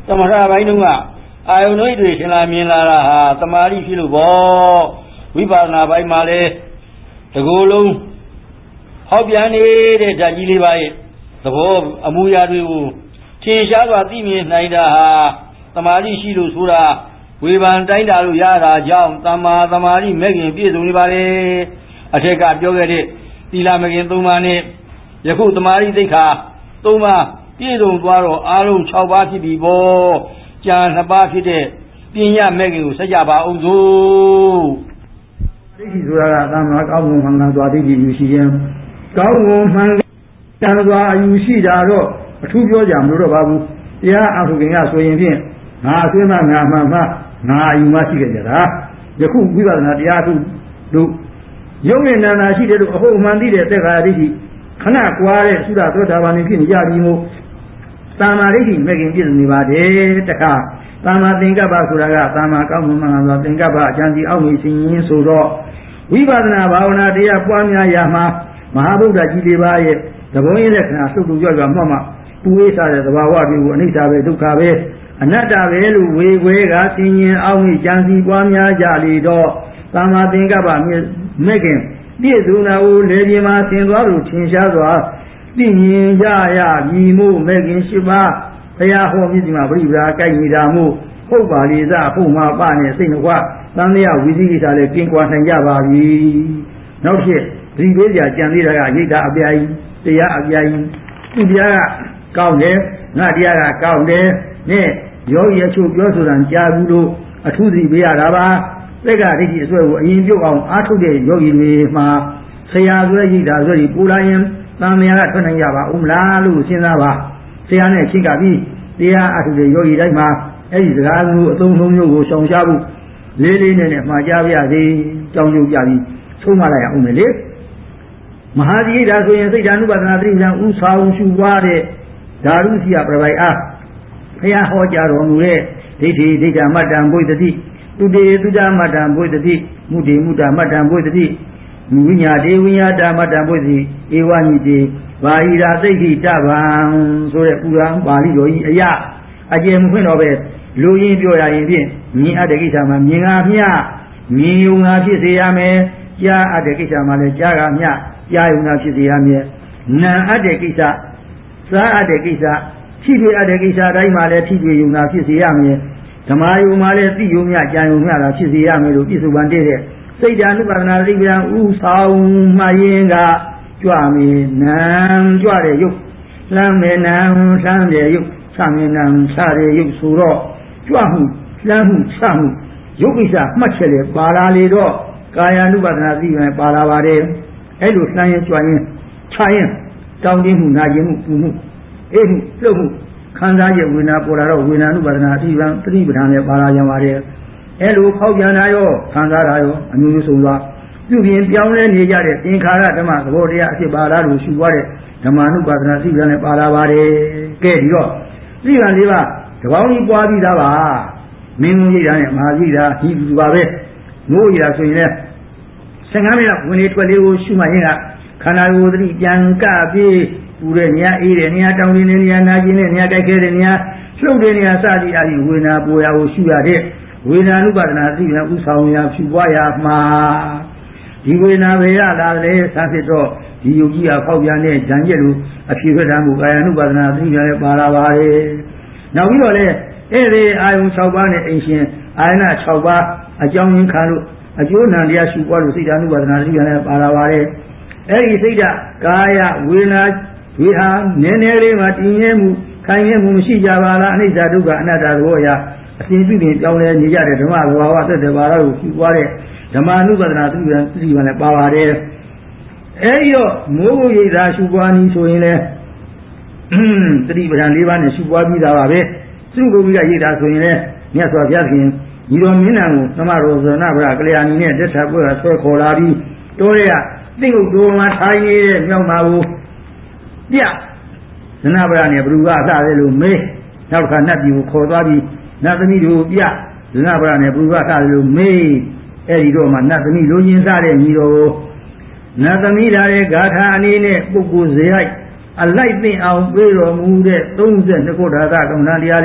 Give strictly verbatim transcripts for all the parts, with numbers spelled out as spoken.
သမထပိုင်းတုန်းကအာယုန်တွေတွေရှင်လာမြင်လာတာဟာသမာဓိဖြစ်လို့ပေါ့ဝိပဿနာပိုင်းမှာလဲတကူလုံးဟောက်ပြန်နေတဲ့ဓာတ်ကြီးလေးပါရဲ့သဘောအမူအရာတွေကိုထင်ရှားစွာသိမြင်နိုင်တာဟာသမာဓိရှိလို့ဆိုတာဝေဘာန်တိုင်းတာလို့ရတာကြောင့်သမ္မာသမာဓိမဲ့ခင်ပြည့်စုံနေပါလေအထက်ကပြောခဲ့တဲ့သီလမခင်သုံးပါးနဲ့ယခုသမာဓိသိက္ခာသုံးပါးပြည့်စုံသွားတော့အားလုံး၆ပါးဖြစ်ပြီပေါ့ကျန်နှစ်ပါးဖြစ်တဲ့ပညာမဲ့ခင်ကိုဆက်ကြပါအောင်စို့ဒိဋ္ဌိဆိုတာကသမ္မာကောင်းမှုမှန်ကန်စွာဒိဋ္ဌိယူရှိခြင်းကောင်းမှုမှန်ကန်စွာအယူရှိတာတော့အထူးပြောကြမလို့တော့ပါဘူးတရားအထုခင်ကဆိုရင်ဖြင့်ငါအဆွေးမှငါမှန်မှငါအယူမှရှိခဲ့ကြတာယခုဝိပဿနာတရားထုတို့ယုံနဲ့နာနာရှိတဲ့တို့အဟုတ်မှန်သိတဲ့သက်္ကာဒိဋ္ဌိခဏကွာတဲ့သုဒ္ဓသောတာပန်ဖြစ်နေကြပြီမို့သမ္မာဒိဋ္ဌိမဲ့ခင်ပြည့်စုံနေပါတယ်တခါသမ္မာသင်္ကပ္ပဆိုတာကသမ္မာကောင်းမှုမှန်ကန်စွာသင်္ကပ္ပအကျဉ်းစီအောက်နေရှင်ရင်းဆိုတော့ဝိပဿနာဘာဝနာတရားပွားများရာမှာမဟာဗုဒ္ဓကြီးလေးပါးရဲ့သဘောရင်းတဲ့ခဏလှုပ်လှုပ်ကြွကြွမှတ်မှပူဝေးစားတဲ့သဘာဝတွေကိုအနိစ္စပဲဒုက္ခပဲအနတ္တပဲလို့ဝေခွဲကသင်ញင်အောက်နေကျဉ်းစီပွားများကြလေတော့သမ္မာသင်္ကပ္ပမဲ့ခင်ပြည့်စုံတာကိုလေပြင်းမှာသင်သွားလို့ထင်ရှားစွာသိမြင်ကြရပြီမို့မဲ့ခင်ရှိပါဘုရားဟောမြစ်ဒီမှာပြိပရာကြိုက်နေတာမို့ဟုတ်ပါလေစားဟုတ်မှာပနဲ့စိတ်နှခွသံဃာဝိသိကိစ္စလည်းကင်းကွာနိုင်ကြပါပြီနောက်ဖြစ်ဒီပေးကြကြံသေးတာကရိတ်တာအပြာကြီးတရားအပြာကြီးသူတရားကကောင်းတယ်ငါတရားကကောင်းတယ်နဲ့ယောဂီအချို့ပြောဆိုတာကြားဘူးလို့အထူးသတိပေးရတာပါသက်ကဒိဋ္ဌိအစွဲကိုအရင်ပြုတ်အောင်အားထုတ်တဲ့ယောဂီတွေမှာဆရာဆွဲရိတ်တာဆွဲဒီပူလာရင်သံဃာကထွက်နိုင်ကြပါဦးမလားလို့စဉ်းစားပါဆရာနဲ့ချင်းကပြီးတရားအထုတဲ့ယောဂီတိုင်းမှာအဲ့ဒီစကားမျိုးအသုံးလုံးမျိုးကိုရှောင်ရှားဖို့လေးလေးနဲ့နဲ့မှာကြားပြရစေကြောင်းကျုပ်ကြပြီးဆုံးမလိုက်ရအောင်မယ်လေမဟာသီတာဆိုရင်စိတ်ဓာနုပါဒနာတိဉ္ဇံဥဆောင်ရှုပွားတဲ့ဓာရုစီယပြပိုင်အားဘုရားဟောကြားတော်မူတဲ့ဒိဋ္ဌိဒိဋ္ဌမတ္တံဘုဒ္ဓတိတုတေတုဒ္ဓမတ္တံဘုဒ္ဓတိမုဒေမုဒ္ဓမတ္တံဘုဒ္ဓတိဝိညာတေဝိညာတမတ္တံဘုဒ္ဓတိဧဝညိတေဘာဟိရာသိဋ္ဌိတဗံဆိုတဲ့ပုရာပါဠိတော်ကြီးအရာအကျယ်မဖွင့်တော့ပဲလူရင်းပြောရရင်ဖြင့်မြင်အပ်တဲ့ကိစ္စမှာမြင်အားမျှမြင်ယုံတာဖြစ်စေရမယ်ကြားအပ်တဲ့ကိစ္စမှာလည်းကြားကမျှကြားယုံတာဖြစ်စေရမယ်နာအပ်တဲ့ကိစ္စစားအပ်တဲ့ကိစ္စထိတွေ့အပ်တဲ့ကိစ္စတိုင်းမှာလည်းထိတွေ့ယုံတာဖြစ်စေရမယ်ဓမ္မယုံမှာလည်းသိယုံမျှကြားယုံမျှတာဖြစ်စေရမယ်လို့ပြစ္ဆုတ်ပန်တဲ့စိတ်ဓာနုပါဒနာတိပ္ပံဥဆောင်မှရင်ကကြွမယ်နာကြွတဲ့ယုတ်လှမ်းမယ်နာလှမ်းတဲ့ယုတ်ဆမ်းမယ်နာဆတဲ့ယုတ်ဆိုတော့ကြွမှုလှမ်းမှုဆမှုယုတ်ကိစ္စမှတ်ချက်လေပါလာလေတော့ကာယ ानु ပါဒနာသိရင်ပါလာပါတယ်အဲ့လိုလှမ်းရင်ကြွရင်ခြာရင်တောင်းတင်းမှုနာကျင်မှုပူမှုအေးမှုလှုပ်မှုခံစားရဝေဒနာပေါ်လာတော့ဝေဒနာ ानु ပါဒနာသိရင်သတိပဋ္ဌာန်လည်းပါလာကြပါတယ်အဲ့လိုဖောက်ပြန်တာရောခံစားတာရောအမျိုးမျိုးဆုံးသွားပြုပြင်ပြောင်းလဲနေကြတဲ့သင်္ခါရဓမ္မသဘောတရားအဖြစ်ပါလာလို့ရှိသွားတဲ့ဓမ္မ ानु ပါဒနာသိရင်လည်းပါလာပါတယ်ကဲဒီတော့သိရလေးပါတပေါင်းကြီးပွားပြီးသားပါမင်းကြီးရတဲ့မဟာကြီးတာဒီလူပါပဲမိုးရဆိုရင်လည်းဆယ်ငါးမိနစ်ဝင်လေထွက်လေးကိုရှုမှတ်ရင်ကခန္ဓာကိုယ်သတိပြန်ကပြေးပူတဲ့နေရာအေးတဲ့နေရာတောင်းနေတဲ့နေရာနာကျင်တဲ့နေရာကြိုက်ခဲတဲ့နေရာလှုပ်တဲ့နေရာစသည်အပြင်ဝေဒနာပေါ်ရာကိုရှုရတဲ့ဝေဒနာနုပါဒနာသိရင်ဥဆောင်ရာဖြူပွားရာမှာဒီဝေဒနာပဲရလာတယ်ဆန်းစစ်တော့ဒီယုတ်ကြီးကဖောက်ပြန်တဲ့ဉာဏ်ကျက်လို့အဖြစ်ဖက်တာမှုကာယ ानु ပါဒနာသိရင်လည်းပါလာပါတယ်နောက်ပြီးတော့လည်းအဲ့ဒီအာယုံ၆ပါးနဲ့အိမ်ရှင်အာယနာ၆ပါးအကြောင်းရင်းခံလို့အကျိုးနံတရားရှုပွားလို့စိတ်ဓာတ် ानु ပါဒနာသိရင်လည်းပါလာပါတယ်အဲ့ဒီစိတ်ဓာတ်ကာယဝေဒနာဒီဟာနည်းနည်းလေးမှတည်ငြိမ်မှုခိုင်မြဲမှုမရှိကြပါလားအနိစ္စဒုက္ခအနတ္တသဘောရာအစဉ်ပြုပြင်ကြောင်းလဲနေကြတဲ့ဓမ္မဘဝဝသက်တဲ့ဘာသာကိုရှုပွားတဲ့ဓမ္မ ानु ပါဒနာသိရင်သိရင်လည်းပါပါတယ်အဲ့ဒီတော့မိုးကိုရိတ်တာရှုပွားနည်းဆိုရင်လည်းသတိပဋ္ဌာန်၄ပါးနဲ့ရှုပွားပြီးသားပါပဲသူ့ကိုယ်ကြီးကရိတ်တာဆိုရင်လည်းမြတ်စွာဘုရားရှင်ညီတော်မင်းနံကိုသမရောဇနဗရကလျာဏီနဲ့တက်ထပ်ပွဲကဆွဲခေါ်လာပြီးတိုးရသို့တော်မှာထိုင်နေတဲ့မြောက်မှာကိုပြဇနဗရနဲ့ဘ누구ကအလှတယ်လို့မေးနောက်တစ်ခါနတ်ပြည်ကိုခေါ်သွားပြီးနတ်သမီးတို့ပြဇနဗရနဲ့ဘ누구ကလှတယ်လို့မေးအဲ့ဒီတော့မှနတ်သမီးလိုချင်စားတဲ့ညီတော်ကိုနတ်သမီးလာတဲ့ဂါထာအနေနဲ့ပုဂ္ဂိုလ်ဇေယိုက်အလိုက်သိအောင်ပြေတော်မူတဲ့သုံးဆယ်နှစ်ခုဓာတ်ကံတရားလေ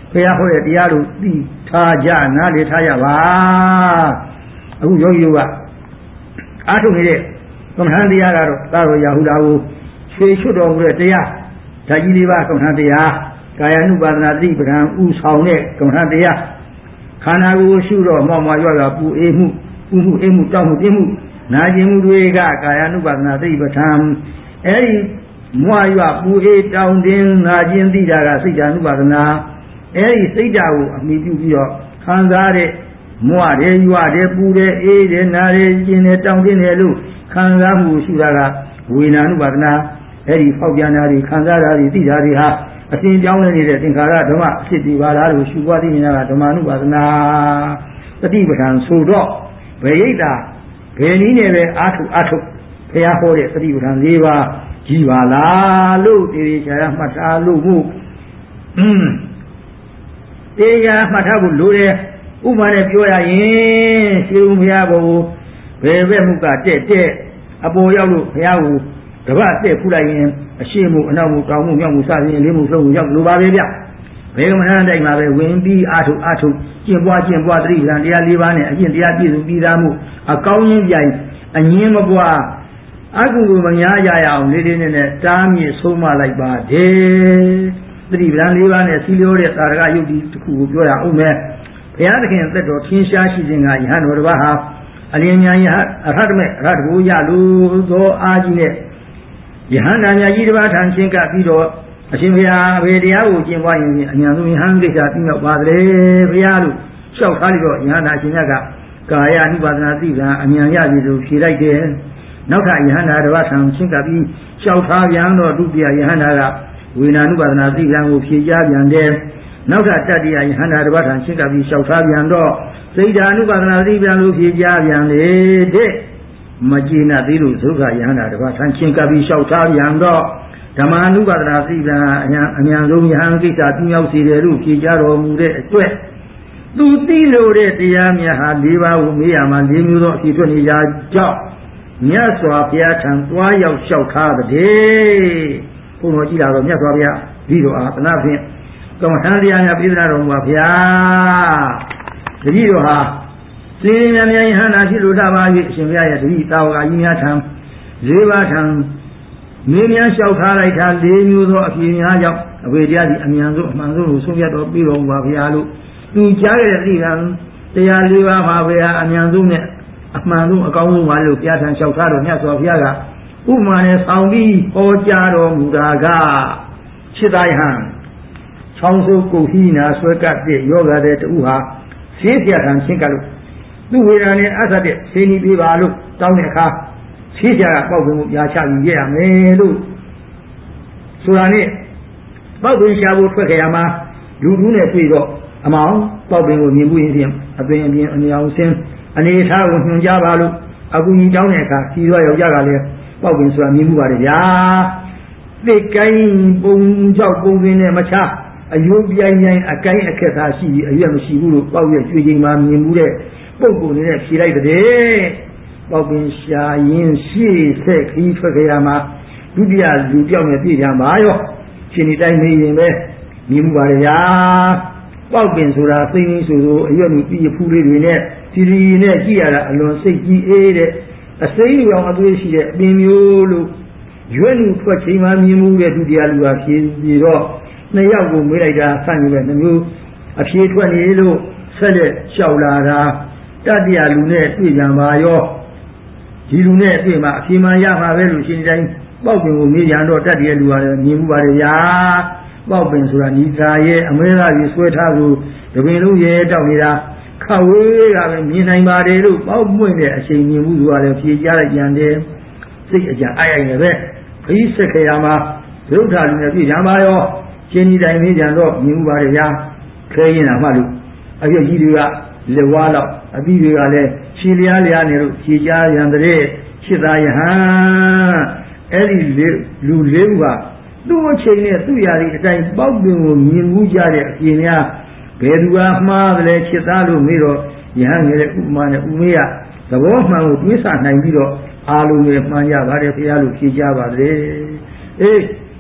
ဘုရားဟောတဲ့တရားလို့သိထားကြနားလေထားကြပါအခုယောဂီတို့ကအားထုတ်နေတဲ့ကမ္မထန်တရားကတော့သာရောရာဟုလာကိုရွှေချွတ်တော်မူတဲ့တရားဓာကြီးလေးပါကမ္မထန်တရားကာယ ानु ပါဒနာတိပဒံဥဆောင်တဲ့ကမ္မထန်တရားခန္ဓာကိုယ်ရှုတော့မောက်မရွရွပူအေးမှုပူမှုအေးမှုတောက်မှုပြင်းမှုနာကျင်မှုတွေကကာယ ानु ပါဒနာတိပဒံအဲဒီမွာရွပူအေးတောင်းတင်းနာကျင်သိတာကစိတ်ဓာ ानु ပါဒနာအဲဒီစိတ်ဓာတ်ကိုအမိပြုပြီးတော့ခံစားတဲ့မွာတယ်ရွတယ်ပူတယ်အေးတယ်နာတယ်ကျင်တယ်တောင်းတင်းတယ်လို့ခံစားမှုရှိတာကဝေဒနာ ानु ပါဒနာအဲဒီဖောက်ပြန်တာတွေခံစားတာတွေသိတာတွေဟာအစဉ်ကြောင်းနေတဲ့သင်္ခါရဓမ္မအဖြစ်ဒီပါလားလို့ရှုပွားသိနေတာကဓမ္မ ानु ပါဒနာတတိပဋ္ဌာန်ဆိုတော့ဘယ်ရိတ်တာဘယ်နည်းနဲ့ပဲအာထုအာထုဘုရားဟောတဲ့တတိပဋ္ဌာန်၄ပါးကြီးပါလားလို့တေရီချာရမှတ်ထားလို့မှုอืมတေရီမှတ်ထားဖို့လိုတယ်ဥပမာနဲ့ပြောရရင်ရှင်ဘုရားကိုဘယ်ဘက်မှုကတက်တက်အပေါ်ရောက်လို့ဘုရားကိုတပတ်တက်ဖူးလိုက်ရင်အရှိမှုအနောက်မှုတောင်မှုမြောက်မှုစသည်လေးမှုဆုံးမှုရောက်လိုပါပဲဗျဘယ်ကမှန်းတိုင်းမှာပဲဝင်ပြီးအာထုအာထုကျင့်ပွားကျင့်ပွားသတိပဋ္ဌာန်တရား၄ပါးနဲ့အကျင့်တရားပြည့်စုံပြီးသားမှုအကောင်းကြီးပြိုင်အငင်းမပွားအကုသိုလ်မများကြရအောင်လေးလေးနဲ့နဲ့တားမြစ်ဆုံးမလိုက်ပါတယ်သတိပဋ္ဌာန်၄ပါးနဲ့စီလျောတဲ့သာရကယုတ်ဒီတစ်ခုကိုပြောရအောင်မယ်ဘုရားသခင်သက်တော်ထင်ရှားရှိခြင်းကယဟန်တော်တစ်ပါးဟာအလင်းညာယဟအရဟတမေအရဟတကိုရလို့သောအာကြီးနဲ့ယဟန္တာမြတ်ကြီးတစ်ပါးထံချင်းကပြီးတော့အရှင်ဘုရားဘေတရားကိုကျင့်ပွားရင်အညာဆုံးယဟန်ကိစ္စပြီးတော့ပါလေဘုရားလို့လျှောက်ထားပြီးတော့ယဟန္တာအရှင်မြတ်ကကာယ ानु ပါဒနာသိတာအညာရပြီလို့ဖြေလိုက်တယ်နောက်ထပ်ယဟန္တာတစ်ပါးထံချင်းကပြီးလျှောက်ထားပြန်တော့ဒုတိယယဟန္တာကဝေဒနာ ानु ပါဒနာသိတာကိုဖြေကြားပြန်တယ်နောက်ထပ်တတိယယဟန္တာတစ်ပါးထံချင်းကပြီးလျှောက်ထားပြန်တော့စိတ်ဓာ ानु ပါဒနာသိပြန်လို့ဖြေကြားပြန်လေတဲ့မကျေနပ်သေးလို့ဒုက္ခယဟန္တာတစ်ပါးထံချင်းကပြီးလျှောက်ထားပြန်တော့ဓမ္မ ानु ပါဒနာသိတာအညာအညာဆုံးယဟန်ကိစ္စပြမြောက်စေတယ်လို့ဖြေကြားတော်မူတဲ့အတွက်သူသိလို့တဲ့တရားများဟာ၄ပါးကိုမေးရမှာ၄မျိုးသောအဖြစ်ထွက်နေကြကြောင့်မြတ်စွာဘုရားထံသွားရောက်လျှောက်ထားတဲ့ဘုန်းတော်ကြည်လာတော့မြတ်စွာဘုရားဒီတော်အားသနာဖြင့်ကမ္မထံတရားများပြည်သနာတော်မူပါဗျာတတိတော်ဟာစေရမြယဟန္တာရှိလို့လာပါ၍အရှင်ဘုရားရဲ့တတိတာဝကကြီးများထံ၄ပါးထံမင်းများလျှောက်ထားလိုက်တာ၄မျိုးသောအဖြစ်များကြောင့်အဝေတရားသည်အမြန်ဆုံးအမှန်ဆုံးကိုဆုံးဖြတ်တော်ပြီးတော်မူပါဗျာလို့သူကြားခဲ့တဲ့တိကံတရား၄ပါးမှာဘုရားအမြန်ဆုံးနဲ့အမှန်ဆုံးအကောင်းဆုံးပါလို့ဘုရားထံလျှောက်ထားတော်မြတ်စွာဘုရားကဥပမာနဲ့ဆောင်ပြီးဟောကြားတော်မူတာကခြေသားယဟန်ချောင်းစိုးကုဟိနာဆွဲကပ်တဲ့ယောဂတဲ့တူဟာရှင်းပြထံချင်းကလို့သူ့ဝေဒနာနဲ့အဆက်တဲ့ရှင်းပြီးပြပါလို့တောင်းတဲ့အခါရှင်းပြကပေါက်ပင်ကိုပြာချပြီးရရမယ်လို့ဆိုတာနဲ့ပေါက်ပင်ရှာဖို့ထွက်ခဲ့ရမှာလူထုနဲ့တွေ့တော့အမောင်ပေါက်ပင်ကိုမြင်မှုရင်ဖြင့်အပင်အပြင်အမြောင်ဆင်းအနေထားကိုညွှန်ကြားပါလို့အကူကြီးတောင်းတဲ့အခါစီရွာယောက်ျားကလည်းပေါက်ပင်ဆိုတာမြင်မှုပါတယ်ဗျာသိကိုင်းပုံကြောက်ပုံပင်နဲ့မချအယုတ်ပြိုင်ပြိုင်အကိုင်းအခက်သာရှိပြီးအရွက်မရှိဘူးလို့ပေါက်ရွက်ကျွေးချိန်မှာမြင်မှုတဲ့ပုံကိုနေတဲ့ဖြေလိုက်တဲ့ပေါက်ပင်ရှာရင်ရှေ့ဆက်ခီးထွက်ကြရမှာဒုတိယလူပြောင်းနဲ့ပြည်ပြန်ပါရောရှင်ဒီတိုင်းနေရင်ပဲမြင်မှုပါတယ်ဗျာပေါက်ပင်ဆိုတာသိင်းဆိုဆိုအရွက်ကြီးပြဖူးလေးတွေနဲ့စီစီနဲ့ကြည့်ရတာအလွန်စိတ်ကြီးအေးတဲ့အစိမ်းရောင်အသွေးရှိတဲ့အပင်မျိုးလို့ရွက်လူထွက်ချိန်မှာမြင်မှုတဲ့ဒုတိယလူကဖြေပြီးတော့နှစ်ယောက်ကိုမေးလိုက်တာဆန့်ကျင်ပဲနှမျိုးအဖြေထွက်နေလို့ဆက်လက်လျှောက်လာတာတတိယလူနဲ့တွေ့ကြပါရောဒီလူနဲ့တွေ့မှာအဖြေမှရမှာပဲလို့ရှင်တိုင်းပေါက်ပင်ကိုမေးရတော့တတိယလူကလည်းမြင်မှုပါတယ်ဗျာပေါက်ပင်ဆိုတာညီသာရဲ့အမဲသားကြီးဆွဲထားကိုတပင်လုံးရဲတောက်နေတာခဝေးကပဲမြင်နိုင်ပါတယ်လို့ပေါက်ပွင့်တဲ့အချိန်မြင်မှုကလည်းဖြေကြားလိုက်ကြတယ်စိတ်အကြအိုက်အိုက်နဲ့ပဲခရီးဆက်ခေရမှာဒုက္ခလူနဲ့ပြည်ကြပါရောရှင်ဒီတိုင်းမေးကြတော့မြင်မှုပါတယ်ဗျာခဲရင်တာမှလို့အရွက်ကြီးတွေကလက်ဝါးလောက်အပြီးတွေကလည်းခြေလျားလျားနေလို့ဖြေကြားရန်တဲ့ခြေသားယဟန်အဲ့ဒီလူလေးဦးကသူ့အချိန်နဲ့သူ့ရာဒီအတိုင်းပေါက်ပင်ကိုမြင်မှုကြတဲ့အပြင်များဘယ်သူကမှားတယ်ခြေသားလို့မေးတော့ယဟန်ငယ်တဲ့ဥပမာနဲ့ဥမေးကသဘောမှန်ကိုတွေးဆနိုင်ပြီးတော့အာလုံးနဲ့မှန်ရပါတယ်ဘုရားလို့ဖြေကြားပါတယ်အေး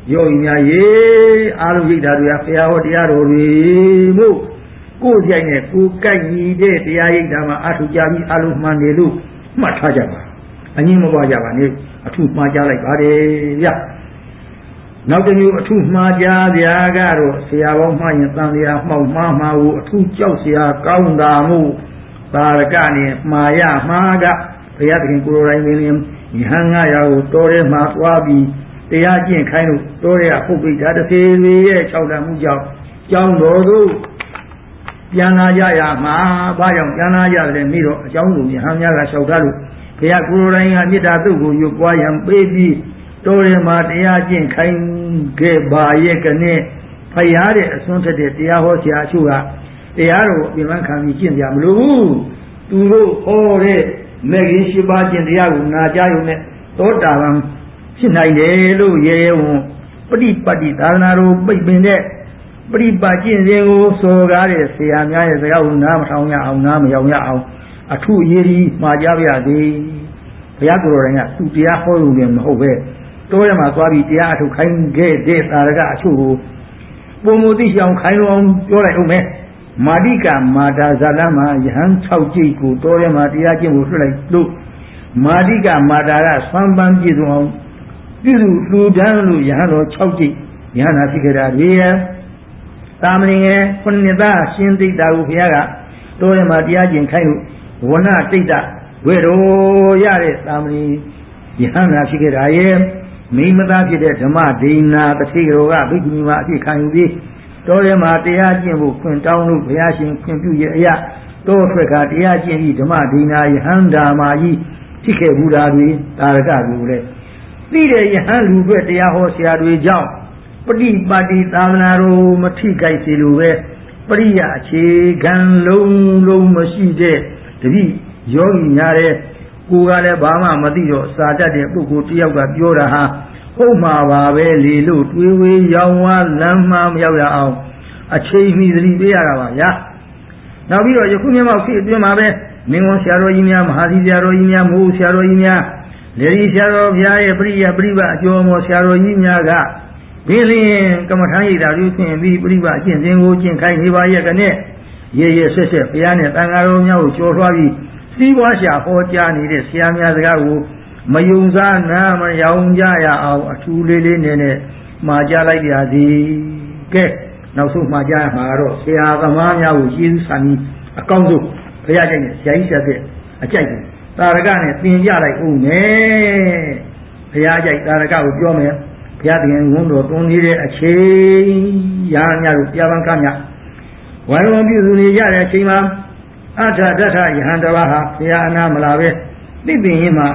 ယောဂီများရေအားလုံးရိတ်တာတွေကဘုရားဟောတရားတော်တွေမို့ကိုယ်ကြိုက်နဲ့ကိုယ်ကြိုက်ညီတဲ့တရားရိတ်တာမှာအထုကြပြီးအားလုံးမှန်တယ်လို့မှတ်ထားကြပါအငြင်းမပွားကြပါနဲ့အထုမှားကြလိုက်ပါတယ်ဗျနောက်တစ်မျိုးအထုမှားကြဗျာကတော့ဆရာပေါင်းမှားရင်တန်လျာမှောက်မှားမှာကိုအထုကြောက်ဆရာကောင်းတာမို့သာရကနဲ့မှားရမှားကဘုရားသခင်ကိုယ်တော်တိုင်ပင်ယဟန်ငါရာကိုတော်ထဲမှာသွားပြီးတရားကျင့်ခိုင်းလို့တော်ရဲပုဂ္ဂိတ္တတစ်သေးသေးရဲ့၆တန်မှုကြောင့်ကျောင်းတော်တို့ပြန်လာကြရမှာဘာကြောင့်ပြန်လာကြတယ်မိတော့အကြောင်းကိုယဟန်များကလျှောက်ထားလို့ဘုရားကိုယ်တော်တိုင်ကမေတ္တာသုတ်ကိုရွတ်ပွားရန်ပေးပြီးတော်ရဲမှာတရားကျင့်ခိုင်းခဲ့ပါရဲ့ကနဲ့ဖရာတဲ့အစွန်းထက်တဲ့တရားဟောဆရာအချို့ကတရားတော်ကိုပြင်ပန်းခံပြီးကျင့်ကြမလို့ဘူးသူတို့ဟောတဲ့မေခင်ရှိပါကျင့်တရားကိုနာကြားရုံနဲ့သောတာပန်ဖြစ်နိုင်တယ်လို့ရေရဲဝန်ပฏิပတ်တိသာသနာတော်ပိတ်ပင်တဲ့ပฏิပတ်ကျင့်စဉ်ကိုစော်ကားတဲ့ဆရာများရဲ့စကားကိုနားမထောင်ရအောင်နားမရောက်ရအောင်အထုအရေးကြီးမှာကြပါရသေးဘုရားကိုယ်တော်တိုင်ကသူတရားဟောလို့လည်းမဟုတ်ပဲတောထဲမှာသွားပြီးတရားအထုခိုင်းခဲ့တဲ့သာရကအချို့ကိုပုံမသိအောင်ခိုင်းလို့အောင်ပြောလိုက်အောင်မယ်မာတိကမာတာဇာလမှာယဟန်၆ကြိတ်ကိုတောထဲမှာတရားကျင့်ဖို့လွှတ်လိုက်လို့မာတိကမာတာကဆွမ်းပန်းပြည့်စုံအောင်ပြုစုလူတန်းလို့ယဟန်တော်၆ကြိတ်ယဟန်နာဖြစ်ကြတာတွေရသာမဏေရဲ့ခုနှစ်သားရှင်သိတ္တာကိုဘုရားကတောထဲမှာတရားကျင့်ခိုင်းလို့ဝဏတိတ္တဝေတော်ရတဲ့သာမဏေယဟန်နာဖြစ်ကြတာရဲ့မိမသားဖြစ်တဲ့ဓမ္မဒိနာတတိတော်ကဘိက္ခုနီမှာအဖြစ်ခံယူပြီးတောထဲမှာတရားကျင့်ဖို့ခွင့်တောင်းလို့ဘုရားရှင်ခွင့်ပြုရဲ့အရာတောထွက်ကတရားကျင့်ပြီးဓမ္မဒိနာယဟန်ဓာမာကြီးဖြစ်ခဲ့ဘူးတာတွေတာရကကိုလည်းသိတဲ့ယဟန်လူတွေတရားဟောဆရာတွေကြောင့်ပฏิပါတိသာသနာတော်မထိကြိုက်စေလိုပဲပရိယအခြေခံလုံးလုံးမရှိတဲ့တတိယောဂီများတဲ့ကိုယ်ကလည်းဘာမှမသိတော့စာတတ်တဲ့ပုဂ္ဂိုလ်တယောက်ကပြောတာဟာဟုတ်မှာပါပဲလေလို့တွေးဝေးရောင်းဝါလမ်းမမရောက်ရအောင်အချိန်မီသတိပေးရတာပါဗျာနောက်ပြီးတော့ယခုမျက်မှောက်ဖြစ်အတွင်းမှာပဲမင်းဝန်ဆရာတော်ကြီးများမဟာသီဆရာတော်ကြီးများမိုးဆရာတော်ကြီးများလေဒီဆရာတော်ဘုရားရဲ့ပရိယပရိပတ်အကျော်မော်ဆရာတော်ကြီးများကဘင်းလင်းကမ္မထာရိပ်တာပြုခွင့်ပြီးပရိပတ်အကျင့်စဉ်ကိုကျင့်ခိုင်းနေပါရဲ့ကနဲ့ရေရေဆက်ဆက်ဘုရားနဲ့တန်ဃာတော်များကိုကြော်ထွားပြီးစီးပွားရှာဟောကြားနေတဲ့ဆရာများစကားကိုမယုံစားနာမရောင်ကြရအောင်အထူးလေးလေးနဲ့နဲ့မှာကြားလိုက်ပါသည်ကဲနောက်ဆုံးမှာကြားမှာတော့ဆရာသမားများကိုယေရှုဆန်ကြီးအကောင်းဆုံးဘုရားကြိုက်တဲ့ဆရာကြီးဆက်တဲ့အကြိုက်ကိုတာရကနဲ့သင်ကြလိုက်ဦးမယ်ဘုရားကြိုက်တာရကကိုပြောမယ်ဘုရားသခင်ဝန်တော်တွန်းနေတဲ့အချိန်ရာများတို့ပြပန်းကများဝိုင်းဝန်းပြုစုနေကြတဲ့အချိန်မှာအထဒထယဟန်တပါးဟာဘုရားအနာမလာပဲသိပင်ရင်မှာ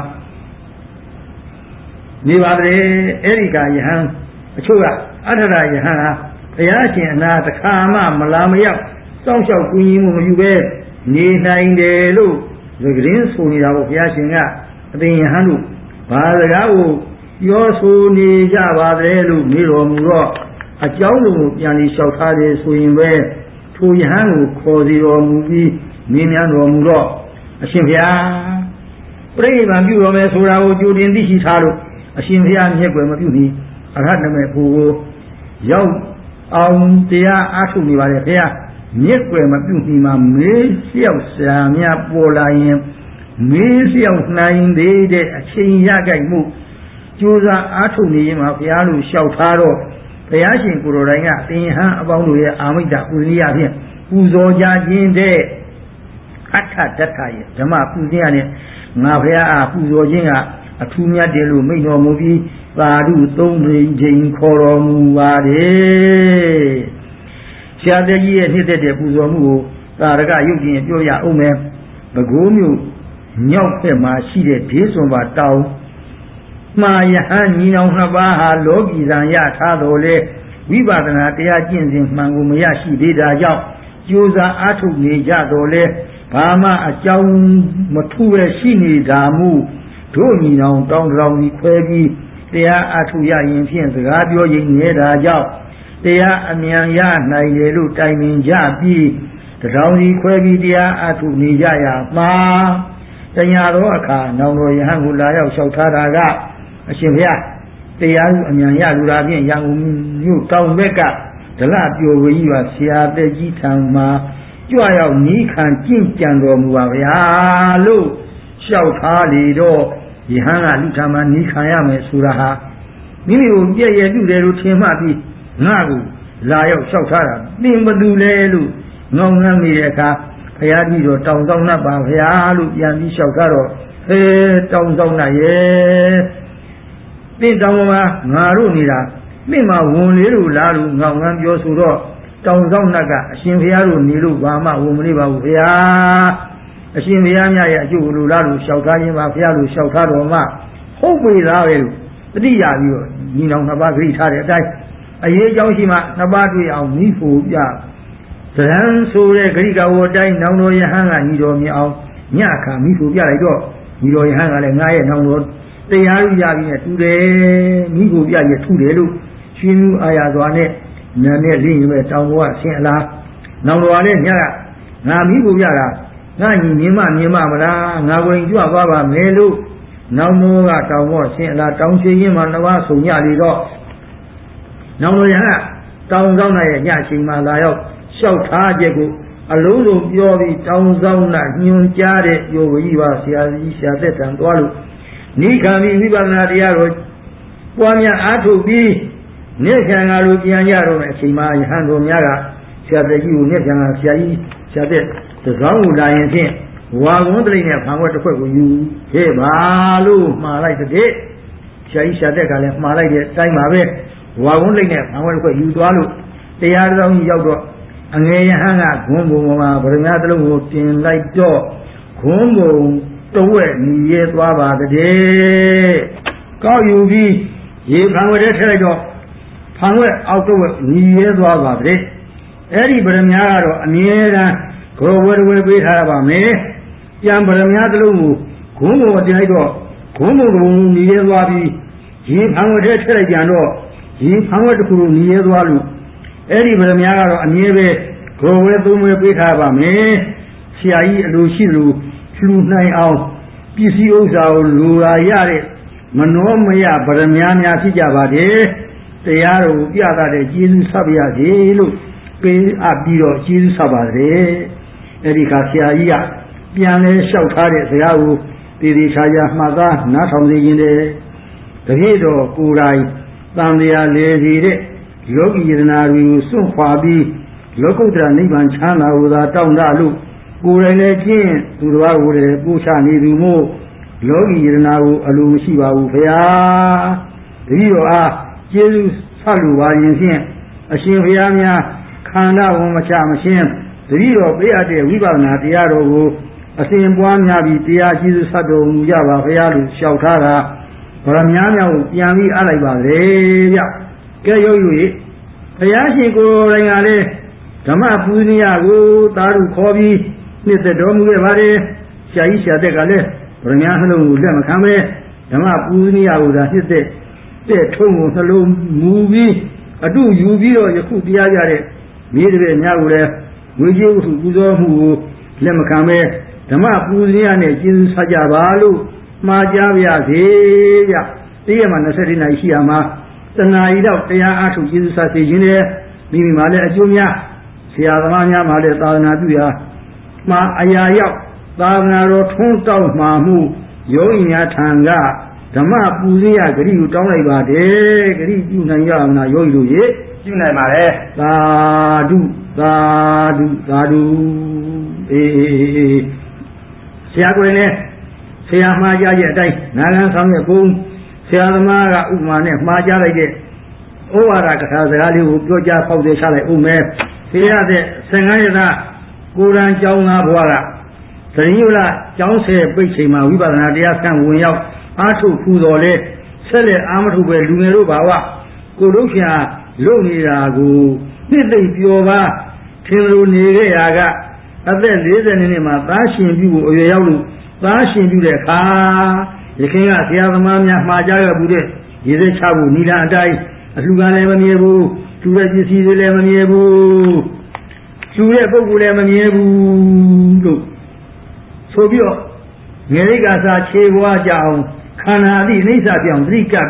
နေပါလေအဲ့ဒီကယဟန်အချို့ကအထဒယဟန်ဟာဘုရားရှင်အနာတခါမှမလာမရောက်စောင့်ရှောက်ကူညီမှုမပြုပဲနေနိုင်တယ်လို့သကရင်ဆိုနေတာကိုဘုရားရှင်ကအသင်ယဟန်တို့ဘာစကားကိုပြောဆိုနေကြပါသလဲလို့မေးတော်မူတော့အကြောင်းကိုပြန်ပြီးလျှောက်ထားတယ်ဆိုရင်ပဲထိုယဟန်ကိုခေါ်စီတော်မူပြီးမြင်မြန်တော်မူတော့အရှင်ဘုရားပြိဋိဘံပြုတော်မယ်ဆိုတာကိုကြိုတင်သိရှိထားလို့အရှင်ဘုရားမျက်ွယ်မပြုမီအရဟတမေဖို့ကိုရောက်အောင်တရားအားထုတ်နေပါလေဘုရားမျက်ွယ်မပြုမီမှာမေးလျှောက်စာများပေါ်လာရင်မေးလျှောက်နိုင်သေးတဲ့အချိန်ရကြိုက်မှုကြိုးစားအားထုတ်နေရင်မှာဘုရားလို့လျှောက်ထားတော့ဘုရားရှင်ကိုယ်တော်တိုင်ကသင်ဟန်အပေါင်းတို့ရဲ့အာမိတ္တပူဇော်ရဖြင့်ပူဇော်ကြခြင်းတဲ့အထဒတ္ထရဲ့ဓမ္မပူဇော်ရနဲ့ငါဘုရားအားပူဇော်ခြင်းကအထူးမြတ်တယ်လို့မိန့်တော်မူပြီးသာဓုသုံးချိန်ခေါ်တော်မူပါတယ်ဆရာတော်ကြီးရဲ့နှစ်သက်တဲ့ပူဇော်မှုကိုသာရကရုပ်ရှင်ပြောရအောင်မယ်ပဲခူးမြို့ညောက်ဖက်မှာရှိတဲ့ဒေးစွန်ပါတောင်မှာယဟန်ညီနောင်နှစ်ပါးဟာလောကီဇံရထားတော်လဲဝိပဿနာတရားကျင့်စဉ်မှန်ကိုမရရှိသေးတာကြောင့်ကြိုးစားအားထုတ်နေကြတော်လဲဘာမှအကြောင်းမထူပဲရှိနေတာမှုတို့ညီနောင်တောင်းတောင်းကြီးခွဲပြီးတရားအားထုတ်ရရင်ဖြင့်စကားပြောရင်နေတာကြောင့်တရားအမြန်ရနိုင်တယ်လို့တိုင်ပင်ကြပြီးတောင်းကြီးခွဲပြီးတရားအားထုတ်နေကြရမှာတညာသောအခါနောင်တော်ယဟန်ကိုလာရောက်လျှောက်ထားတာကအရှင်ဘုရားတတရားဥအမြန်ရလူလာဖြင့်ရန်ကုန်မြို့တောင်ဘက်ကဒလပြိုဝကြီးပါဆရာသက်ကြီးထံမှာကြွရောက်နီးခံကြင့်ကြံတော်မူပါဗျာလို့လျှောက်ထားလေတော့ယဟန်ကလူထံမှာနီးခံရမယ်ဆိုတာဟာမိမိကိုပြည့်ရပြုတယ်လို့ထင်မှပြီးငါ့ကိုလာရောက်လျှောက်ထားတာသင်ဘသူလဲလို့ငေါငန်းနေတဲ့အခါဘုရားကြီးတော့တောင်းဆောင်တတ်ပါဗျာလို့ပြန်ပြီးလျှောက်ထားတော့ဟဲတောင်းဆောင်တတ်ရဲ့သင်တောင်းမှာငါတို့နေတာမိမဝန်လေးတို့လားလို့ငေါငန်းပြောဆိုတော့တောင်းဆောင်တတ်ကအရှင်ဘုရားတို့နေလို့ဘာမှဝန်မလေးပါဘူးဗျာအရှင်ဘုရားမြတ်ရဲ့အကျိုးလိုလားလို့လျှောက်ထားခြင်းပါဘုရားလို့လျှောက်ထားတော်မှဟုတ်ပြီသားပဲလို့တတိယပြီးတော့ညီနောင်နှစ်ပါးဂရိထားတဲ့အတိုင်းအရေးအကြောင်းရှိမှနှစ်ပါးတွေ့အောင်မိဖို့ပြသရံဆိုတဲ့ဂရိကဝတိုင်းနောင်တော်ယဟန်ကညီတော်မြအောင်ညခါမိဖို့ပြလိုက်တော့ညီတော်ယဟန်ကလည်းငါရဲ့နောင်တော်တရားဥရပြီးနဲ့တူတယ်မိဖို့ပြရထူတယ်လို့ရှင်မှုအာရစွာနဲ့နာနဲ့လင်းရမဲ့တောင်ပေါ်ကဆင်းအလားနောင်တော်ကလည်းညကငါမိဖို့ပြတာငါညီမြင်မမြင်မမလားငါကိုရင်ကြွသွားပါမယ်လို့နောင်တော်ကတောင်ပေါ်ဆင်းအလားတောင်ချေရင်မှနှစ်ပါးဆုံညလေတော့နောင်တော်ရဟန်းတောင်ဆောင်ရဲ့ညချိန်မှလာရောက်လျှောက်ထားချက်ကိုအလုံးစုံပြောပြီးတောင်ဆောင်နာညွှန်ကြားတဲ့ယောဂကြီးပါဆရာကြီးဆရာသက်တံသွားလို့နိခာမိဝိပဿနာတရားတော်ပွားများအားထုတ်ပြီးနေခံငါတို့ပြန်ရတော့တဲ့အချိန်မှယဟန်တော်များကဆရာသက်ကြီးကိုနေခံငါဆရာကြီးဆရာသက်သကောင်းကိုလာရင်ဖြင့်ဝါကုန်းတိတ်နဲ့ဖန်ခွက်တစ်ခွက်ကိုယူခဲ့ပါလို့မှားလိုက်တဲ့ဆရာကြီးဆရာသက်ကလည်းမှားလိုက်တဲ့အတိုင်းပါပဲဝါကုန်းတိတ်နဲ့ဖန်ခွက်တစ်ခွက်ယူသွားလို့တရားတော်ကြီးရောက်တော့အငယ်ယဟန်ကဂွန်းဘုံမှာဗရမသလုံးကိုတင်လိုက်တော့ဂွန်းဘုံတဝက်ညီရဲသွားပါတဲ့ကောက်ယူပြီးရေဖန်ခွက်ထဲထည့်လိုက်တော့ဖန်ခွက်အောက်တဝက်ညီရဲသွားပါတဲ့အဲ့ဒီဗရမကတော့အမြဲတမ်းဂရောဝဲဝဲပေးထားရပါမယ်ပြန်ဗရမသလုံးကိုဂွန်းဘုံတင်လိုက်တော့ဂွန်းဘုံကညီရဲသွားပြီးရေဖန်ခွက်ထဲထည့်လိုက်ပြန်တော့ရေဖန်ခွက်တစ်ခုလိုညီရဲသွားလို့အဲ့ဒီဗရမများကတော့အမြဲပဲဂရောဝဲသုံးဝဲပေးထားပါမယ်ဆရာကြီးအလိုရှိလို့လှူနိုင်အောင်ပစ္စည်းဥစ္စာကိုလူလာရတဲ့မနောမယဗရမများဖြစ်ကြပါတယ်တရားတော်ကိုပြသတဲ့ကျေးဇူးဆက်ပါရစေလို့ပေးအပ်ပြီးတော့ကျေးဇူးဆက်ပါတယ်အဲ့ဒီခါဆရာကြီးကပြန်လဲလျှောက်ထားတဲ့စကားကိုတည်တည်ချာချာမှတ်သားနားထောင်နေရင်တည်းတပြည့်တော်ကိုယ်တိုင်တန်တရားလေစီတဲ့လောကီယတနာတွေကိုစွန့်ခွာပြီးလောကုတ္တရာနိဗ္ဗာန်ချမ်းသာကိုသာတောင်းတလို့ကိုယ်တိုင်လည်းကျင့်သူတော်ဘာကိုလည်းပို့ချနေသူမို့လောကီယတနာကိုအလိုမရှိပါဘူးဖေဟာတတိတော်အားကျေးဇူးဆက်လိုပါရင်ဖြင့်အရှင်ဘုရားများခန္ဓာဝန်မချမရှင်းတတိတော်ပေးအပ်တဲ့ဝိပဿနာတရားတော်ကိုအစဉ်ပွားများပြီးတရားကျေးဇူးဆက်တော်မူကြပါဖေဟာလို့လျှောက်ထားတာဗရမများများကိုပြန်ပြီးအပ်လိုက်ပါလေဗျကဲရုပ်၍ဘုရားရှင်ကိုယ်တိုင်ကလည်းဓမ္မပူဇနိယကိုသာဓုခေါ်ပြီးနှစ်သက်တော်မူခဲ့ပါတယ်ဆရာကြီးဆရာသက်ကလည်းဗရမများနှလုံးကိုလက်မခံပဲဓမ္မပူဇနိယကိုသာနှစ်သက်တဲ့ထုံးကိုနှလုံးမူပြီးအတုယူပြီးတော့ယခုတရားကြတဲ့မိတပည့်များကိုလည်းဝိဇ္ဇေဝတ္ထုပူဇော်မှုကိုလက်မခံပဲဓမ္မပူဇနိယနဲ့ကျေးဇူးဆက်ကြပါလို့မှားကြပါရစေဗျတည့်ရမှာ၂၄နာရီရှိရမှာတဏှာဤတော့တရားအားထုတ်ကျေးဇူးဆက်စေခြင်းနဲ့မိမိမှာလည်းအကျိုးများဆရာသမားများမှာလည်းသာသနာပြုရာမှာအရာရောက်သာသနာတော်ထွန်းတောက်မှာမှုယောဂီများထံကဓမ္မပူဇေယဂရိကိုတောင်းလိုက်ပါတယ်ဂရိပြုနိုင်ရမလားယောဂီတို့ရေပြုနိုင်ပါတယ်သာဓုသာဓုသာဓုအေးဆရာကိုယ်နဲ့ဆရာမှားကြရဲ့အတိုင်းနာဂန်ဆောင်ရဲ့ဘုံဆရာသမားကဥပမာနဲ့မှားကြလိုက်တဲ့ဩဝါဒကထာစကားလေးကိုပြောကြားဖောက်သေးချလိုက်ဦးမယ်ဆရာတဲ့ဆင်္ဃရသကိုရန်ကျောင်းသားဘွားကသရင်ယုလကျောင်းဆယ်ပိတ်ချိန်မှာဝိပဿနာတရားဆန့်ဝင်ရောက်အားထုတ်ဖူးတော်လဲဆက်လက်အာမထုတ်ပဲလူငယ်တို့ဘာဝကိုတို့ဖြာလုံနေတာကိုနှစ်သိမ့်ပျော်ပါထင်လို့နေခဲ့ရာကအသက်၄၀နှစ်မှာသားရှင်ပြုကိုအရွယ်ရောက်လို့သားရှင်ပြုတဲ့အခါယခင်ကဆရာသမားများမှာကြားခဲ့ဘူးတဲ့ရေစက်ချဖို့နိလန်အတိုင်းအလှကလည်းမမြဲဘူးသူတဲ့ပစ္စည်းတွေလည်းမမြဲဘူးသူတဲ့ပုဂ္ဂိုလ်လည်းမမြဲဘူးလို့ဆိုပြီးတော့ငရိကစာခြေဘွားကြအောင်ခန္ဓာအသည့်အိဋ္ဌပြောင်းသတိကပ်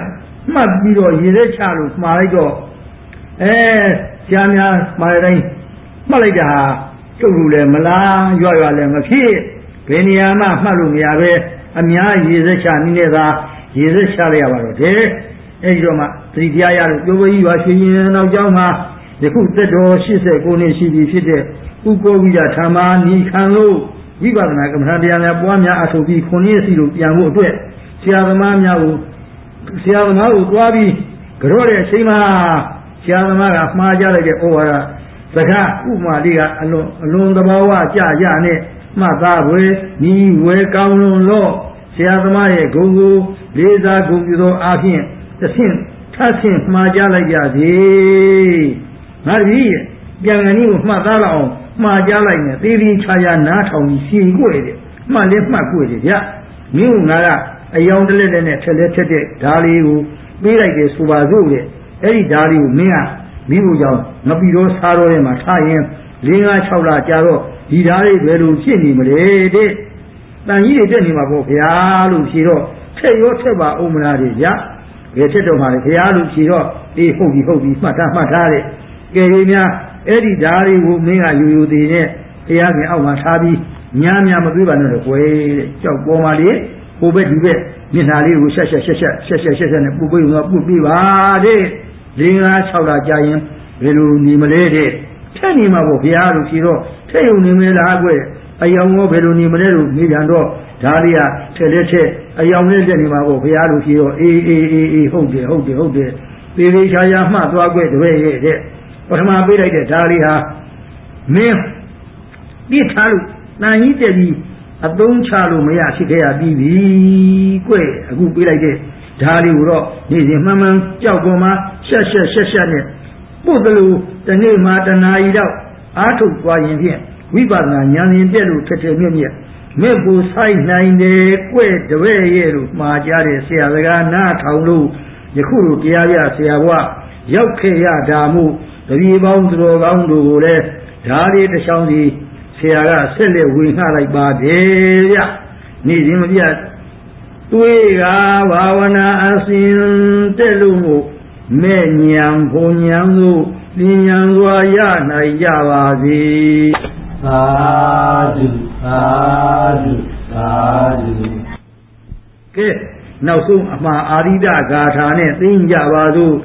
မှတ်ပြီးတော့ရေထဲချလို့မှားလိုက်တော့အဲဆရာများမှားတိုင်းမှတ်လိုက်တာကျုပ်လူလည်းမလားရွရွလည်းမဖြစ်ဘယ်နေရာမှမှတ်လို့မရပဲအများရေစက်ချနည်းနဲ့သာရေစက်ချလိုက်ရပါတော့တယ်အဲဒီတော့မှသတိတရားရလို့ပြောပြီးရွာရွှေရင်နောက်ကျောင်းမှာယခုသက်တော်၈၉နှစ်ရှိပြီဖြစ်တဲ့ဥပုဝိဒဓမ္မာနိခံလို့ဝိပဿနာကမ္မထာတရားများပွားများအထောက်ပြီးခုနှစ်စီလို့ပြန်ဖို့အတွက်ဆရာသမားများကိုဆရာသမားကိုတွားပြီးကြောတဲ့အချိန်မှာဆရာသမားကမှားကြလိုက်တဲ့ဩဝါဒစကားဥမာလေးကအလွန်အလွန်သဘာဝကြကြနဲ့မှတ်သားွယ်ညီဝဲကောင်းလွန်လို့ဆရာသမားရဲ့ဂုဏ်ကိုလေးစားဂုဏ်ပြုသောအားဖြင့်သဖြင့်ထပ်ဆင့်မှားကြလိုက်ကြစေငါတပည့်ပြန်ငန်းကြီးကိုမှတ်သားတော့အောင်မှားကြလိုက်နဲ့သေးသေးချာချာနားထောင်ပြီးရှင်းကြွယ်တယ်မှတ်လဲမှတ်ကြွယ်တယ်ဗျမင်းကငါကအယောင်တလက်လက်နဲ့ထက်လက်ထက်တဲ့ဓာလေးကိုပေးလိုက်တယ်ဆိုပါစို့တဲ့အဲ့ဒီဓာလေးကိုမင်းကမိဖို့ကြောင့်မပြီးတော့စားတော့ရဲ့မှာထားရင်၄၅၆လကြာတော့ဒီဓာလေးဘယ်လိုဖြစ်နေမလဲတဲ့တန်ကြီးတွေတက်နေမှာပေါ့ဗျာလို့ဖြေတော့ထက်ရောထက်ပါအောင်မလားတဲ့ဗျဘယ်ထက်တော့မှလဲဗျာလို့ဖြေတော့အေးဟုတ်ပြီဟုတ်ပြီမှတ်ထားမှတ်ထားတဲ့ကဲကြီးများအဲ့ဒီဓာလေးကိုမင်းကယူယူသေးတဲ့တရားပြင်အောက်မှာထားပြီးညာညာမပြေးပါနဲ့တော့ကွယ်တဲ့ကြောက်ပေါ်ပါလေဟိုဘက်ဒီဘက်မျက်နှာလေးကိုဆက်ဆက်ဆက်ဆက်ဆက်ဆက်ဆက်ဆက်နဲ့ပုတ်ပေးတော့ပုတ်ပေးပါတဲ့၄၅၆လကြာရင်ဘယ်လိုနေမလဲတဲ့ထက်နေမှာပေါ့ဗျာလို့ဖြေတော့ထက်ရုံနေမလားကွယ်အယောင်ရောဘယ်လိုနေမလဲလို့နေကြတော့ဒါလေးကထက်လက်ထက်အယောင်နဲ့တက်နေမှာပေါ့ဗျာလို့ဖြေတော့အေးအေးအေးအေးဟုတ်တယ်ဟုတ်တယ်ဟုတ်တယ်သေသေးချာချာမှတ်သွားကွယ်တပည့်ရဲ့တဲ့ပထမပေးလိုက်တဲ့ဓာလေးဟာမင်းပြစ်ထားလို့တန်ကြီးတက်ပြီးအသုံးချလို့မရဖြစ်ခဲ့ရပြီးပြီကွအခုပေးလိုက်တဲ့ဓာလေးကိုတော့နေ့စဉ်မှန်မှန်ကြောက်ပေါ်မှာရှက်ရှက်ရှက်ရှက်နဲ့ပုတ်တယ်လို့တနေ့မှတနာရီတော့အားထုတ်သွားရင်ဖြင့်ဝိပဿနာဉာဏ်ရင်ပြက်လို့ထက်ထက်မြက်မြက်မြက်ကိုဆိုင်နိုင်တယ်ကွတပည့်ရဲ့လို့မှာကြတဲ့ဆရာစကားနားထောင်လို့ယခုလိုတရားပြဆရာဘွားရောက်ခဲ့ရတာမှုတပည့်ပေါင်းသူတော်ကောင်းတို့ကိုလည်းဓာလေးတစ်ချောင်းစီဆရာကဆက်လက်ဝေငှလိုက်ပါတယ်ဗျနေ့စဉ်မပြတ်တွေးကဘာဝနာအစဉ်တက်လို့မို့မဲ့ဉာဏ်ဘုံဉာဏ်တို့ဉာဏ်စွာရနိုင်ကြပါစေသာဓုသာဓုသာဓုကဲနောက်ဆုံးအမှားအာရိဒဂါထာနဲ့သိကြပါစို့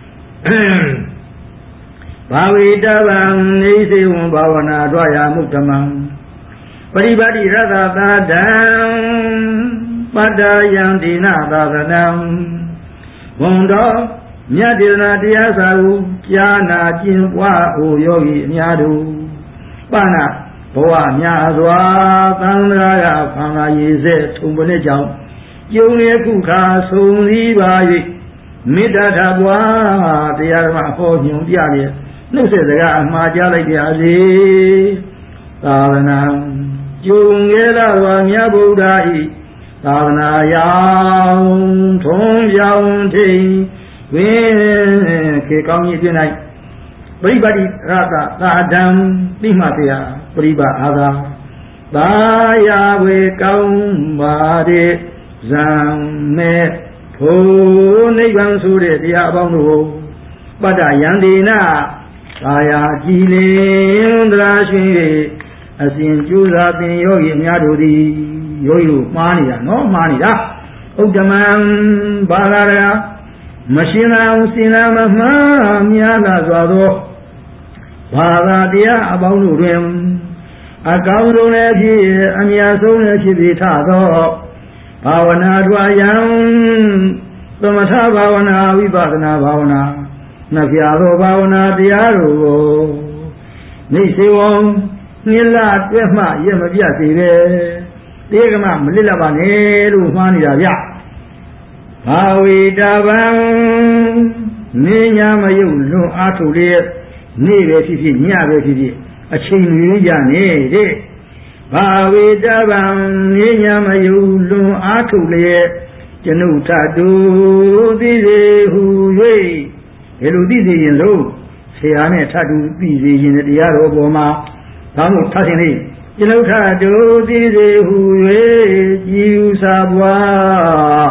ဘာဝေတဗံနေစေဝံဘာဝနာတွာယာမုဒ္ဓမံပရိပါတိရသသာဒံပတ္တယံဒိနသာသနံဘုံတော်မြတ်ဒေသနာတရားစာကိုကြားနာကျင့်ပွားအိုယောဂီအများတို့ပဏဘဝများစွာသံဃာရဖန်လာရည်စေထုံပနဲ့ကြောင့်ကျုံရဲ့ခုခါဆုံးစည်းပါ၍မေတ္တာထာပွားတရားဓမ္မဟောညွှန်ပြလျက်နှုတ်ဆက်စကားအမှားကြားလိုက်ကြစေသာသနာကျုံရဲ့လာစွာမြတ်ဗုဒ္ဓဤသာသနာယောင်ထုံးပြောင်းထိန်ဝင်းခေကောင်းကြီးပြ၌ပရိပါတိရသသာဒံသိမှတရားပရိပါအာသာသာယာဝေကောင်းပါတဲ့ဇံမဲ့ဖို့နိဗ္ဗာန်ဆိုတဲ့တရားအပေါင်းတို့ပတ္တယံဒေနသာယာကြည်လင်သရာရှင်၍အစဉ်ကျူးစာပင်ယောဂီအများတို့သည်ယောဂီတို့မှားနေတာနော်မှားနေတာဥဒ္ဓမံဘာသာရမရှင်းအောင်စင်လာမမှားများလာစွာသောဘာသာတရားအပေါင်းတို့တွင်အကောင်းဆုံးလည်းဖြစ်အမြတ်ဆုံးလည်းဖြစ်ပြီးထသောဘာဝနာတွာယံသမထဘာဝနာဝိပဿနာဘာဝနာနှစ်ပြားသောဘာဝနာတရားတို့ကိုနေစေဝံနိလတွဲမှရမပြတ်စေပဲတေကမမလစ်လပ်ပါနဲ့လို့မှားနေတာဗျဘာဝေတဗံနေညာမယုတ်လွန်အားထုတ်လျက်နေ့ပဲဖြစ်ဖြစ်ညပဲဖြစ်ဖြစ်အချိန်တွေရနေတဲ့ဘာဝေတဗံနေညာမယုတ်လွန်အားထုတ်လျက်ကျွန်ုပ်ထတူသိစေဟု၍ဘယ်လိုသိစေရင်လို့ဆရာနဲ့ထတူသိစေရင်တရားတော်ပေါ်မှာဘာလို့ထားခြင်းလဲကျွန်ုပ်ထတူသိစေဟု၍ကြည်ဥစာပွား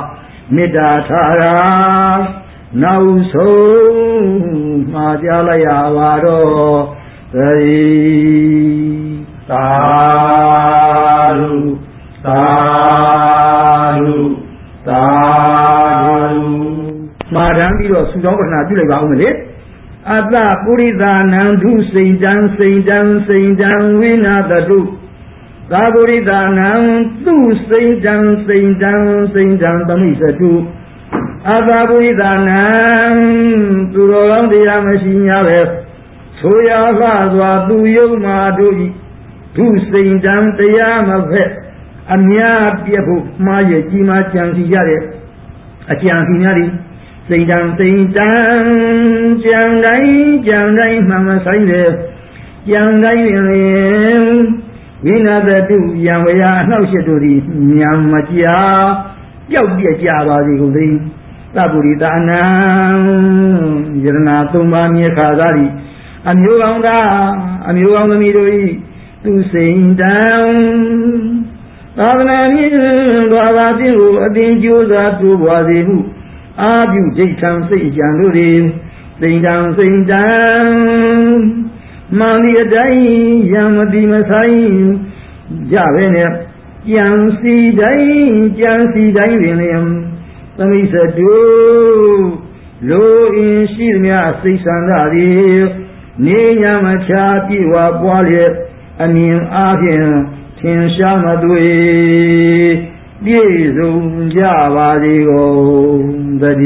မေတ္တာထားတာနောက်ဆုံးမှာကြားလိုက်ရပါတော့သတိသာဓုသာဓုသာဓုမှာတမ်းပြီးတော့ဆုတောင်းပတနာပြုလိုက်ပါဦးမယ်လေအတ္တပုရိသနံဒုစိန်တံစိန်တံစိန်တံဝိနာတတုသာပုရိသနံသူစိန်တံစိန်တံစိန်တံသမိစတုအတ္တပုရိသနံသူတော်ကောင်းတရားမရှိများပဲဆိုရလှစွာသူယုံမာတို့ဤဒုစိန်တံတရားမဖက်အများပြည့်ဖို့မှားရကြီးမားကြံစီရတဲ့အကြံစီများသည်စိတ်တံစိတ်တံကြံတိုင်းကြံတိုင်းမှမဆိုင်တယ်ကြံတိုင်းပင်လျင်ဝိနာသတုယံဝယအနှောက်ရှက်တို့သည်ဉာဏ်မကြာပျောက်ပြက်ကြပါစေကုန်သတည်းသဗ္ဗုရိတာနံယရနာသုံးပါးမြေခါသာသည်အမျိုးကောင်းသားအမျိုးကောင်းသမီးတို့၏သူစိတ်တံသာသနာ့မြင့်သွားသာခြင်းကိုအသင်ကြိုးစားတိုးပွားစေမှုအာပြုဒိဋ္ဌံစိတ်ကြံတို့သည်စိတ်တံစိတ်တံမန္တိအတိုင်းယံမတိမဆိုင်ကြပဲနဲ့ကြံစီတိုင်းကြံစီတိုင်းပင်လျင်သမိစတုလိုအင်ရှိသမျှစိတ်ဆန္ဒသည်နေညာမချာပြေဝပွားလျက်အမြင်အားဖြင့်ထင်ရှားမသွေပြည့်စုံကြပါစေကုန်သတ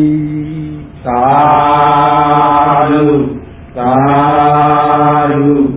ည်းသာဓုသာဓု